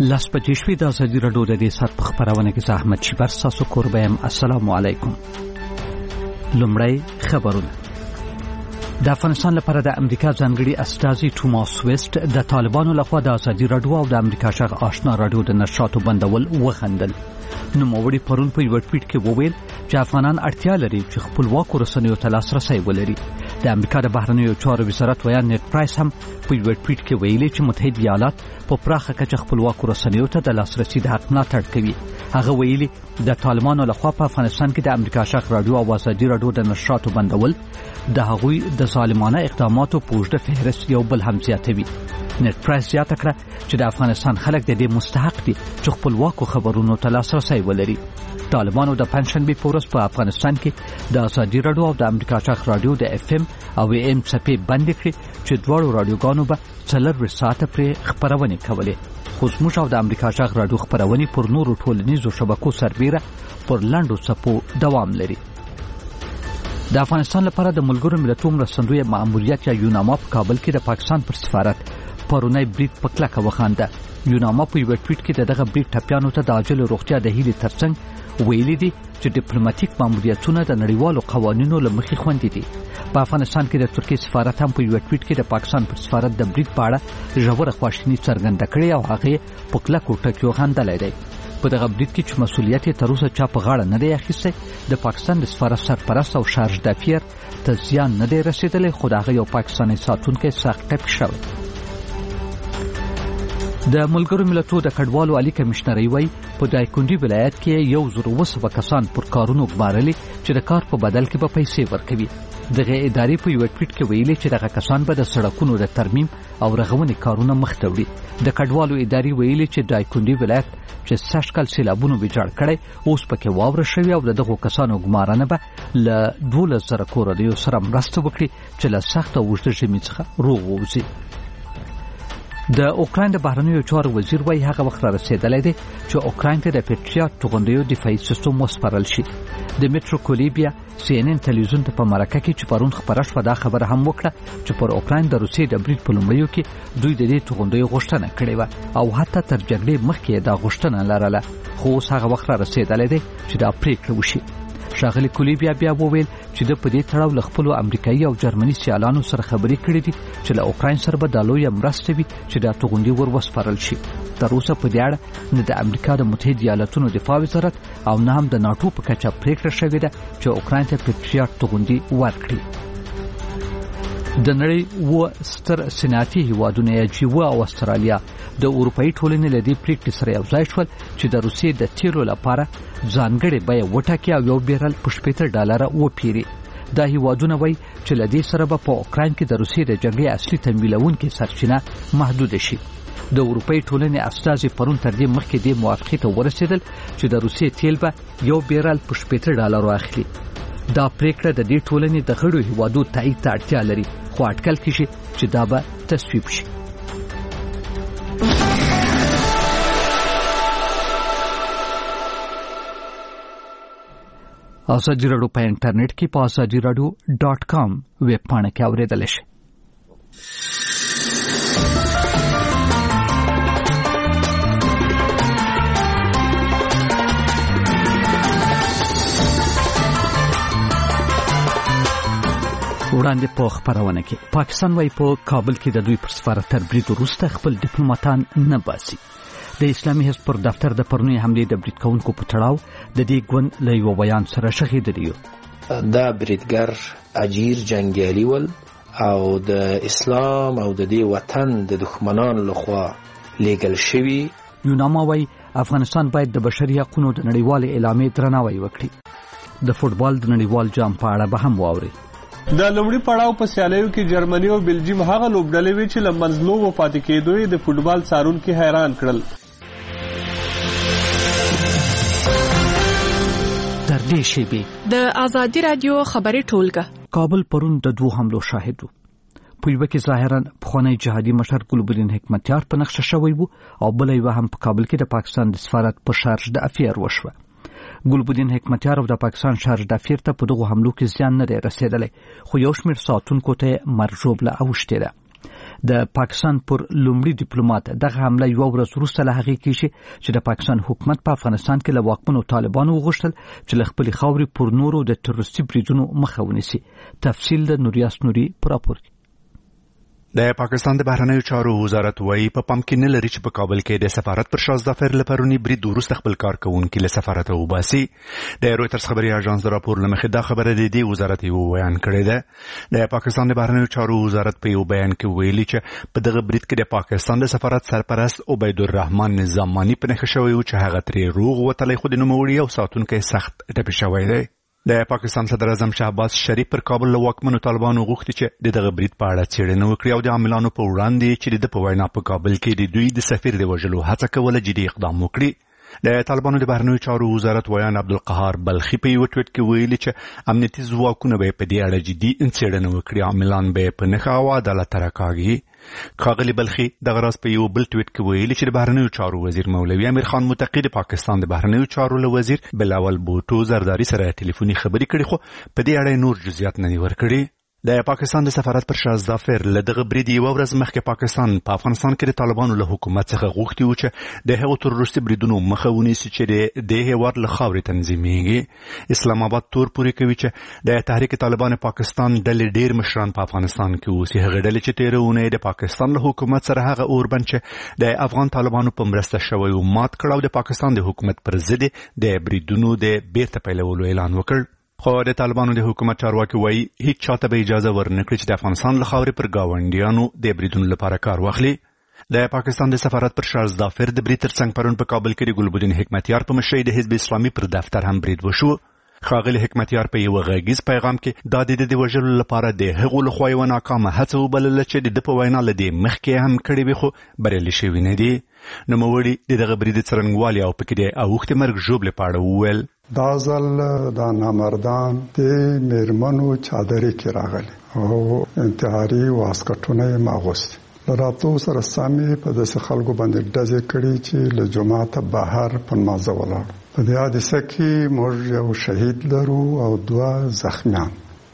لاس بجې شوې د ازادي راډیو د دې سات په خبرونه کې زحمت شي بر تاسو قربان السلام علیکم. لومړی خبرونه. د افغانستان لپاره د امریکا ځانګړي استازي توماس ویسټ د طالبانو لخوا د ازادي راډیو او د امریکا شغ آشنا راډیو د نشراتو بندول وغندل. نو موړي پرون په یو ټویټ کې وویل چې افغانان اړتیا لري چې خپلواک رسنیو ته لاسرسي ولري. د امریکا د بهرنیو چارو وزارت ویان نیټ پرایس هم په یو ټویټ کې ویلي چې متحده ایالات په پراخه کچه خپلواک رسنیو ته د لاسرسي د حق ملاتړ کوي. هغه ویلي د طالبانو لخوا په افغانستان کې د امریکا شغ راډیو او ازادي راډیو د نشراتو بندول د هغوی د ظالمانه اقداماتو په اوږده فهرست یو بل هم زیاتوي. نیټ پرایس زیاته کړه چې د افغانستان خلک د دې مستحق دي چې خپلواکو خبرونو ته لاسرسي ولري. طالبانو د پنځشنبه په ورځ په افغانستان کې د ازادي راډیو او د امریکا شغ راډیو د اف ام او ام صفحې بند کړې چې دواړو راډیوګانو به 4 ساعته پرې خبرونه کولې. خو زموږ او د امریکا شغ راډیو خبرونه پر نورو ټولنیزو شبکو سربېره پر لاندو صفو دوام لري. د افغانستان لپاره د ملګرو ملتونو مرستندوی مأموریت یا یوناما په کابل کې د پاکستان پر سفارت پرونی بریټ په کلکه وخانده. یوناما په یو ټویټ کې دغه بریټ ټپیانو ته د عاجل روغتیا د هیلې ترڅنګ ویلي دي چې ډیپلوماټیک مأموریتونه د نړیوالو قوانینو له مخې خوندي دي. په افغانستان کې د ترکیه سفارت هم په یو ټویټ کې د پاکستان پر سفارت د بریټ په اړه ژوره خواشیني څرګنده کړې او هغه په کلکو ټکیو غندلې ده. په دغه بریټ کې چې مسؤلیت یې تر اوسه چا په غاړه نه دی اخیستی، د پاکستان د سفارت سرپرست او شارج دافیر ته زیان نه دی رسیدلی، خو دغه یو پاکستاني ساتونکی سخت ټپي شوی. د ملګرو ملتونو د کډوالو عالی کمشنري وایي په دایکنډي ولایت کې 1,200 کسان پر کارونو ګمارلي چې د کار په بدل کې به پیسې ورکوي. دغه ادارې په یو ټویټ کې ویلي چې دغه کسان به د سړکونو د ترمیم او رغونې کارونه مخ ته وړي. د کډوالو ادارې ویلي چې دایکنډي ولایت چې سږکال سیلابونو ویجاړ کړی اوس پکې واوره شوی او دغه کسانو ګمارنه به له 12,000 کورنیو سره مرسته وکړي چې له سخت او اوږده ژمي څخه روغ ووځي. د اوکراین د بهرنیو چارو وزیر وايي هغه وخت را رسیدلی دی چې اوکراین ته د پیټریاټ توغندیو دفاعي سیستم وسپارل شي. د میټرو کولیبیا CNN تلویزیون ته په مرکه کې چې پرون خبره شوه دا خبره هم وکړه چې پر اوکراین د روسیې د بریټ په لومړیو کې دوی د دې توغندیو غوښتنه کړې وه او حتی تر جګړې مخکې دا غوښتنه لرله، خو اوس هغه وخت را رسیدلی دی چې دا پریکړه وشي. ښاغلي کولیبیا بیا وویل چې د په دې تړاو له خپلو امریکایي او جرمني سیالانو سره خبرې کړې دي چې له اوکراین سره به دا لویه مرسته وي چې دا توغندي ور وسپارل شي. تر اوسه په دې اړه نه د امریکا د متحده ایالاتونو دفاع وزارت او نه هم د ناټو په کچه پریکړه شوې ده چې اوکراین ته پیټریاټ توغندي ورکړي. د نړۍ ستر صنعتي هیوادونه G7 او استرالیا د اروپאי ټولنې له دې پریکړې سره یو ځای شول چې د روسیې د تیلو لپاره ځانګړې بیه وټاکي او $1 په $80 وپیري. دا هیوادونه وایي چې له دې سره به په اوکراین کې د روسیې د جګړې اصلي تمویلونکې سرچینه محدود شي. د اروپאי ټولنې استازي پرون تر دې مخکې د موافقې ته ورسېدل چې د روسیې تیل به $1 په $80 واخلي. دا پریکړه د دې ټولنې د غړو هیوادو تایید ته اړتیا لري، خو اټکل کیږي چې دا به تصویب شي. ازادي راډیو په انټرنیټ کې په azadiradio.com ویب پاڼه کې اوریدل شي. وړاندې په خبرونه کې پاکستان وايي په کابل کې د دوی پر سفارت تر برید وروسته خپل ډیپلوماټان نه باسي. د اسلامي حزب پر دفتر د پرونی حمله د برید کوونکو په تړاو د دې ګوند له یو بیان سره شهیدلی یو. دا بریدګر اجیر جنگیالي ول او د اسلام او د دې وطن د دښمنانو لخوا لیګل شوی. یوناما وايي افغانستان باید د بشري حقوقو د نړیوال اعلامیې درناوی وکړي. د فوټبال د نړیوال جام په اړه به هم واوري. د لومړي پړاو په سیالیو کې جرمني او بلجیم هغه لوبډلې وې چې له منځلو و پاتې کېدو د فوټبال څارونکو حیران کړل. تر دې شیبې د ازادي رادیو خبري ټولګه کابل پرون د 2 حملو شاهد وو. په یو کې ظاهرا پخوانی جهادي مشر ګلبدین حکمتیار په نقشه شوی وو او بل یو هم په کابل کې د پاکستان د سفارت په شارج د افیر وشوه. ګلبدین حکمتیار او د پاکستان شارج د افیر ته په دغه حملو کې زیان نه رسیدلی، خو یو شمېر ساتونکو ته مرجوب له اوشته ده. د پاکستان پر لومړي ډیپلوماټ دغه حمله یو ورځ وروسته له هغې کېږي چې د پاکستان حکومت په افغانستان کې له واکمنو طالبانو وغوښتل چې له خپلې خاورې پر نورو د تروریستي بریدونو مخه ونیسي. تفصیل د نوریاس نوري په راپور کې. د پاکستان د بهرنیو چارو وزارت وايي په پام کې نه لري چې په کابل کې د سفارت پر شاه ظفر له پرونی برید وروسته خپل کارکوونکي له سفارت وباسي. د رويټرز خبري اژانس د راپور لمخې دا خبره د دې وزارت یو بیان کړی ده. د پاکستان د بهرنیو چارو وزارت په یو بیان کې ویلي چې په دغه برید کې د پاکستان د سفارت سرپرست عبید الرحمن نظامانی په نښه شوی و چې هغه ترې روغ وتلی خو د نوموړي او ساتونکي سخت ټپي شوی دی. د پاکستان صدر اعظم شهباز شریف پر کابل له واکمنو طالبانو غوښتي چې دغه برید په اړه څېړنه وکړي او د عاملانو په وړاندې چې د په وینا په کابل کې د دوی د سفیر د وژلو هڅه کوله جدي اقدام وکړي. د طالبانو د بهرنیو چارو وزارت ویان عبدالقهار بلخي په یو ټویټ کې ویلي چې امنیتي ځواکونه به په دې اړه جدي څېړنه وکړي، عاملان به په نښه او عدالت راکاږي. ښاغلي بلخي دغه راز په یو بل ټویټ کې ویلي چې د بهرنیو چارو وزیر مولوي امیر خان متقي د پاکستان د بهرنیو چارو له وزیر بلاول بوټو زرداری سره ټلیفوني خبرې کړې خو په دې اړه نور جزئیات نه دي ورکړي. د پاکستان د سفارت پر شاه ظفر له دغه برید یو ورځ مخکې پاکستان په افغانستان کې د طالبانو له حکومت څخه غوښتي و چې د هغو تروریستي بریدونو مخه ونیسي چې د هېواد له خاورې تنظیمېږي. اسلام آباد تور پورې کوي چې د تحریک طالبان پاکستان ډلې ډېر مشران په افغانستان کې اوسي. هغه ډلې چې تېره اونۍ د پاکستان له حکومت سره هغه اوربند چې د افغان طالبانو په مرسته شوی و مات کړ او د پاکستان د حکومت پر ضد د بریدونو د بیرته پیلولو اعلان وکړ. خو د طالبانو د حکومت چارواکي وایي هیڅ چاته به اجازه ورنکړي چې د افغانستان له خاورې پر ګاونډیانو د بریدونو لپاره کار واخلي. د پاکستان د سفارت پر شاه ظفر د برید ترڅنګ پرون په کابل کې د ګلبدین حکمتیار په مشرۍ د حزب اسلامي پر دفتر هم برید وشو. ښاغلي حکمتیار په یو غږیز پیغام کې دا د وژلو لپاره د هغو لخوا یوه ناکامه هڅه وبلله چې د ده په وینا له دې مخکې هم کړې وي خو بریالي شوي نه دي. نوموړي د دغه برید څرنګوالي او پکې د اوښتې مرګ ژوبلې په اړه وویل دا ځل دا نامردان د میرمنو چادرې کې راغلي او انتحاري واسکټونه یې ماغوستي. له راتلو سره سمې په داسې خلکو باندې ډزې کړي چې له جوماته بهر په لمانځه ولاړ. په دې حادثه کې موږ یو شهید لرو او 2 زخمیان.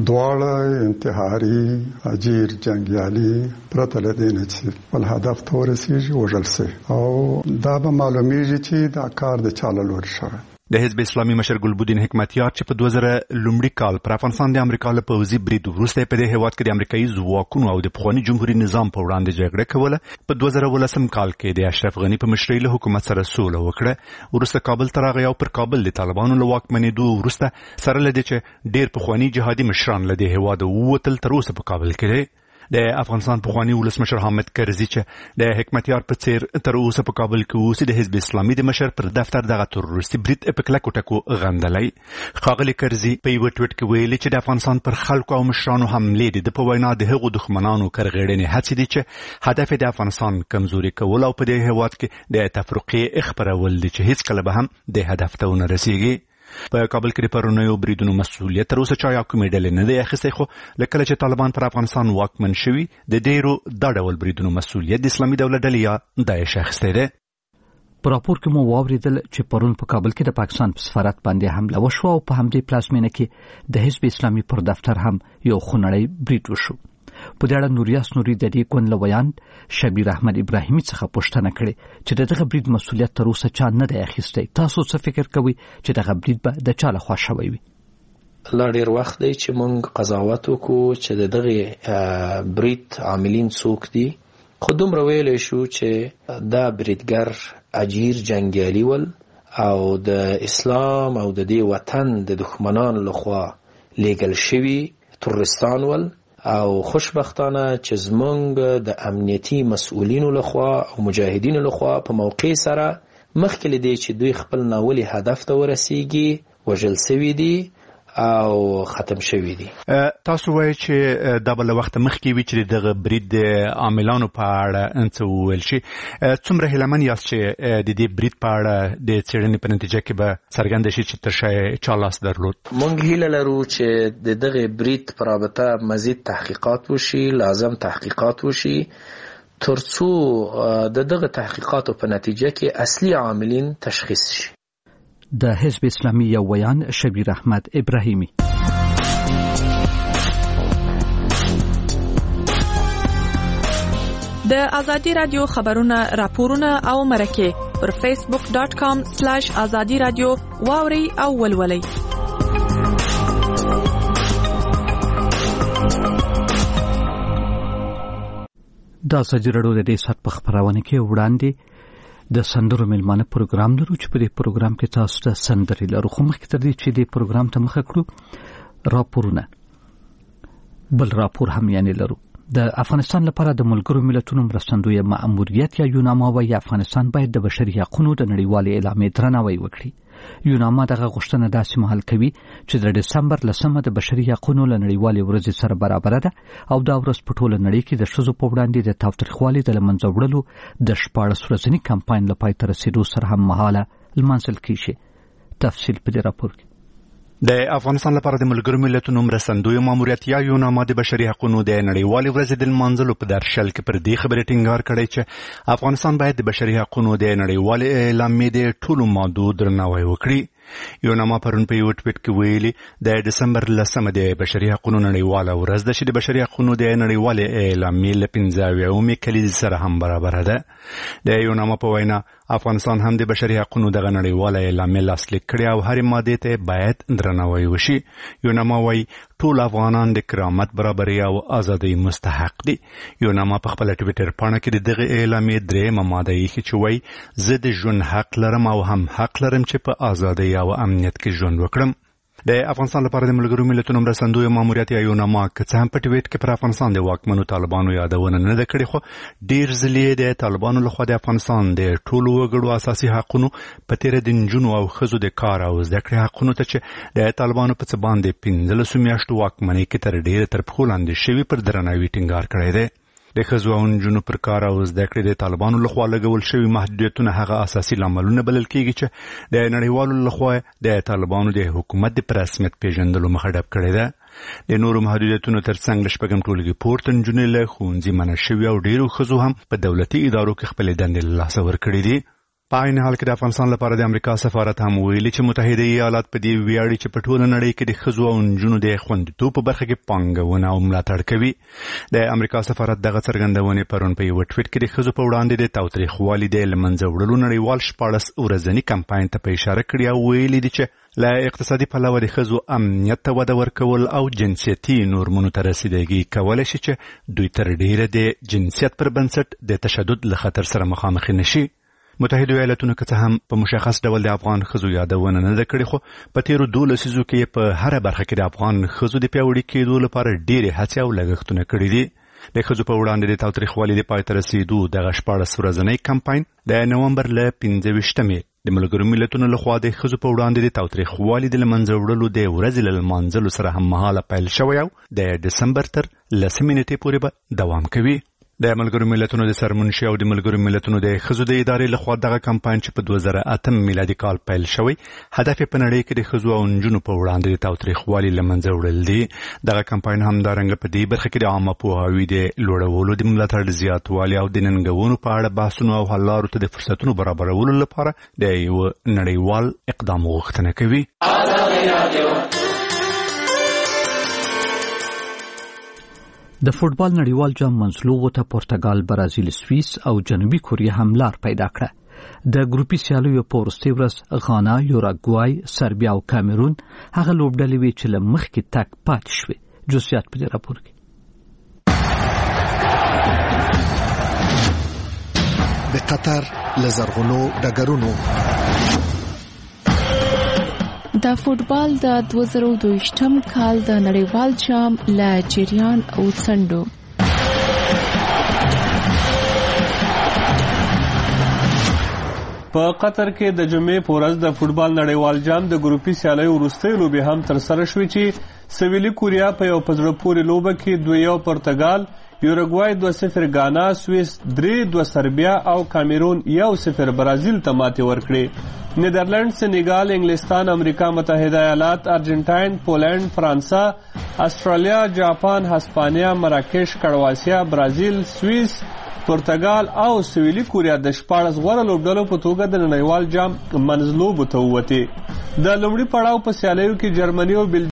دواړه انتحاري اجیر جنگیالي پرته له دې نه چې بل هدف ته ورسېږي وژل سوي او دا به معلومیږي چې دا کار د چا له لورې شوی. د حزب اسلامي مشر ګلبدین حکمتیار چې په 2000 لومړي کال پر افغانستان د امریکا له پوځي برید وروسته په دې هېواد کې د امریکایي ځواکونو او د پخواني جمهوریت نظام په وړاندې جګړه کوله، په 2018 کال کې د اشرف غني په مشرۍ له حکومت سره سوله وکړه. وروسته کابل ته راغی او پر کابل د طالبانو له واکمنېدو وروسته سره له دې چې ډېر پخواني جهادي مشران له دې هېواده ووتل تر اوسه په کابل کې دی. د افغانستان پخواني ولسمشر حامد کرزي چې د حکمتیار په څیر تر اوسه په کابل کې اوسي د حزب اسلامي د مشر پر دفتر دغه تروریستي برید په کلکو ټکو غندلی. ښاغلي کرزي په یو ټویټ کې ویلي چې د افغانستان پر خلکو او مشرانو حملې د په وینا د هغو دښمنانو کرغېړنې هڅې دي چې هدف د افغانستان کمزوري کول او په دې هېواد کې د تفرقې خپرول دي چې هیڅ کله به هم د هدف ته ونه رسیږي. په کابل کې د پرونیو بریدونو مسؤلیت تر اوسه چا یا کومې ډلې نه دی اخیستی، خو له کله چې طالبان پر افغانستان واکمن شوي د ډېرو دا ډول بریدونو مسؤلیت د اسلامي دولت ډلې یا داعش اخیستی دی. په راپور کې مو واورېدل چې پرون په کابل کې د پاکستان په سفارت باندې حمله وشوه او په همدې پلازمینه کې د حزب اسلامي پر دفتر هم یو خونړی برید وشو. په دې اړه نوریاس نوري د دې ګوند له ویان شبیر احمد ابراهیمي څخه پوښتنه کړې چې دغه برید مسؤلیت تر اوسه چا نه دی اخیستی. تاسو څه فکر کوئ چې دغه برید به د چا لخوا شوی وي؟ لا ډېر وخت دی چې موږ قضاوت وکړو چې د دغه برید عاملین څوک دي، خو دومره ویلی شو چې دا بریدګر اجیر جنګیالي ول او د اسلام او د دې وطن د دښمنانو لخوا لیږل شوي تروریستان ول او خوشبختانه چې زمونږ د امنیتي مسؤلینو لخوا او مجاهدینو لخوا په موقع سره مخکې له دې چې دوی خپل ناولي هدف ته ورسیږي وژل سوي دي او ختم شوي دي. تاسو وایئ چې دا به له وخته مخکې وي چې دغه برید د عاملانو په اړه څه وویل شي. څومره هیلهمن یاست چې د دې برید په اړه د څېړنې په نتیجه کې به څرګنده شي چې تر شا چا لاس درلود؟ موږ هیله لرو چې د دغه برید په رابطه مزید تحقیقات وشي، لازم تحقیقات وشي ترڅو د دغه تحقیقاتو په نتیجه کې اصلي عاملین تشخیص شي. د حزب اسلامي یو ویان شبیر احمد ابراهیمي. د ازادي رادیو خبرونه راپورونه او مرکه پر facebook.com/azadi radio واوري او ولولئ. دا سجرړو د دې سات په خبرونه کې وړاندې د سندرو ملمانه پروګرام لرو چې په دې پروګرام کې تاسو ته سندري لرو. خو مخکې تر دې چې دې پروګرام ته مخه کړو راپورونه بل راپور هم یعنی لرو. د افغانستان لپاره د ملګرو ملتونو مرستندوی مأموریت یا یوناما وايي افغانستان باید د بشري حقوقو د نړیوالې اعلامیې درناوی وکړي. یوناما دغه غوښتنه داسې مهال کوي چې د دسمبر 10 د بشري حقوقو له نړیوالې ورځې سره برابر ده او دا ورځ په ټوله نړۍ کې د ښځو په وړاندې د تاوتریخوالي د لمنځه وړلو د 14 ورځني کمپاین لپاره تر رسیدو سره هم مهاله لمانځل کیږي. تفصیل په دې راپور کې. د افغانستان لپاره د ملګرو ملتونو مرستندوی ماموریت یا یوناما د بشري حقوقو د نړیوالې ورځې د لمانځلو په درشل کې پر دې خبرې ټینګار کړی چې افغانستان باید د بشري حقوقو د نړیوالې اعلامیې د ټولو مادو درناوی وکړي. یوناما پرون په یو ټویټ کې ویلي د دسمبر 10 د بشري حقوقو نړیواله ورځ ده چې د بشري حقوقو د نړیوالې اعلامیې له 15 کلیز سره هم برابر ده. د یوناما په وینا افغانستان هم د بشري حقوقو د نړیواله اعلامیې لاسلیک کړي او هر ماده ته باید درناوی وشي. یوناما وايي ټول افغانان د کرامت، برابرۍ او ازادۍ مستحق دي. یوناما په خپل ټویټر پاڼه کې دغه اعلامیې درېمه ماده یې چې وايي زه د ژوند حق لرم او هم حق لرم چې په ازادۍ او امنیت کې ژوند وکړم. د افغانستان لپاره د ملګرو ملتونو مرستندوی ماموریت یا یوناما که څه هم په ټویټ کې پر افغانستان د واکمنو طالبانو یادونه نه ده کړې، خو ډیر ځلې د طالبانو لخوا د افغانستان د ټولو وګړو اساسي حقوقو په تیر د نجونو او ښځو د کار او زده کړې حقوقو ته چې د طالبانو په څه باندې 15 میاشتو واکمنۍ کې تر ډیره تر پښو لاندې شوي پر درناوي ټینګار کړی دی. د ښځو او نجونو پر کار او زده کړې د طالبانو لخوا لګول شوي محدودیتونه هغه اساسي لاملونه بلل کېږي چې د نړیوالو لخوا د طالبانو د حکومت د رسمیت پیژندلو مخه ډب کړې ده. د نورو محدودیتونو ترڅنګ د شپږم ټولګي پورته نجونې له ښوونځي منع شوي او ډیرو ښځو هم په دولتي ادارو کې خپلې دندې له لاسه ورکړې دي. په عین حال کې د افغانستان لپاره د امریکا سفارت هم ویلي چې متحده ایالات په دې ویاړي چې په ټوله نړۍ کې د ښځو او نجونو د خوندیتوب په برخه کې پانګونه او ملاتړ کوي. د امریکا سفارت دغه څرګندونې پرون په یو ټویټ کې د ښځو په وړاندې د تاوتریخوالي د لمنځه وړلو نړیوال 14 ورځني کمپاین ته په اشاره کړې او ویلي دي چې له اقتصادي پلوه د ښځو امنیت ته وده ورکول او جنسیتي نورمونو ته رسیدګي کولی شي چې دوی تر ډیره د جنسیت پر بنسټ د تشدد له خطر سره مخامخ نشي. متحده ایالاتونو که څه هم په مشخص ډول د افغان ښځو یادونه نه ده کړې، خو په تیرو 12 لسیزو کې په هر برخه کې د افغان ښځو د پیاوړي کېدو لپاره ډېرې هڅې او لګښتونه کړي دي. د ښځو په وړاندې د تاوتریخوالي د پای ته رسیدو دغه 14 ورځنی کمپاین د نومبر له 15 د ملګرو ملتونو لخوا د ښځو په وړاندې د تاوتریخوالي د لمنځه وړلو د ورځې له لمانځلو سره هم مهاله پیل شوی او د دسمبر تر 10 نیټې پورې به دوام کوي. د ملګرو ملتونو د سرمنشي او د ملګرو ملتونو د ښځو د ادارې لخوا دغه کمپاین چې په 2008 میلادي کال پیل شوی هدف په نړۍ کې د ښځو او نجونو په وړاندې د تاوتریخوالي له منځه وړل دي. دغه کمپاین همدارنګه په دې برخه کې د عامه پوهاوي د لوړولو، د ملاتړ زیاتوالي او د ننګونو په اړه بحثونو او حل لارو ته د فرصتونو برابرولو لپاره د یو نړیوال اقدام غوښتنه کوي. د فوټبال نړیوال جام منځلوبو ته پرتګال، برازیل، سویس او جنوبي کوریا هم لار پیدا کړه. د ګروپي سیالیو په وروستۍ ورځ غانا، یوراګوای، سربیا او کامرون هغه لوبډلې وې چې له مخکې تګ پاتې شوې. جزئیات په دې راپور کې. د قطر له زرغونو ډګرونو د فوټبال د 2022م کال د نړیوال جام له جریان او څنډو په قطر کې د جمعې په ورځ د فوټبال نړیوال جام د ګروپي سیالیو وروستۍ لوبې هم ترسره شوې چې سویلي کوریا په یو په زړه پورې لوبه کې 2-1 پرتګال، یوراګوای 2-0 غانا، سویس 3-2 سربیا او کامرون 1-0 برازیل ته ماتې ورکړې. نیدرلند، سنیګال، انګلستان، امریکا متحده ایالات، ارجنټاین، پولند، فرانسه، استرالیا، جاپان، هسپانیا، مراکش، کرواتیا، برازیل، سویس، پرتګال او سویلي کوریا د 14 غوره لوبډلو په توګه د نړیوال جام منځلوبو ته ووتې. د لومړي پړاو په سیالیو کې جرمني او